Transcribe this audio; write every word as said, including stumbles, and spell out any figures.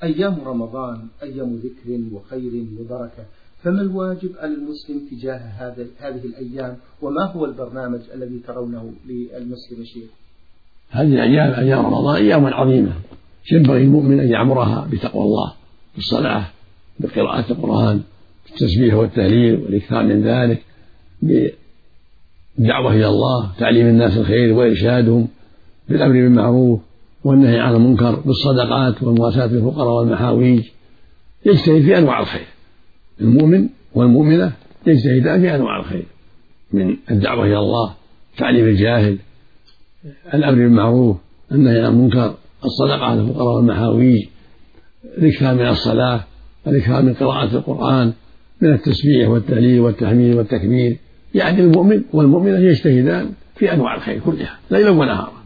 أيام رمضان أيام ذكر وخير وبركة، فما الواجب على المسلم تجاه هذه الأيام، وما هو البرنامج الذي ترونه للمسلم الشيخ؟ هذه الأيام أيام رمضان أيام عظيمة، ينبغي المؤمن أن يعمرها بتقوى الله، بالصلاة، بقراءة القرآن، بالتسبيح والتهليل والإكثار من ذلك، بالدعوة إلى الله، تعليم الناس الخير وإرشادهم، بالأمر بالمعروف والنهي عن المنكر، بالصدقات والمواساة بالفقراء والمحاويج. يجتهد في أنواع الخير، المؤمن والمؤمنة يجتهدان في أنواع الخير، من الدعوة إلى الله، تعليم الجاهل، الأمر بالمعروف، النهي عن المنكر، الصدقة على الفقراء والمحاويج، الإكثار من الصلاة، الإكثار من قراءة القرآن، من التسبيح والتهليل والتحميد والتكبير. يعني المؤمن والمؤمنة يجتهدان في أنواع الخير كلها ليلا ونهارا.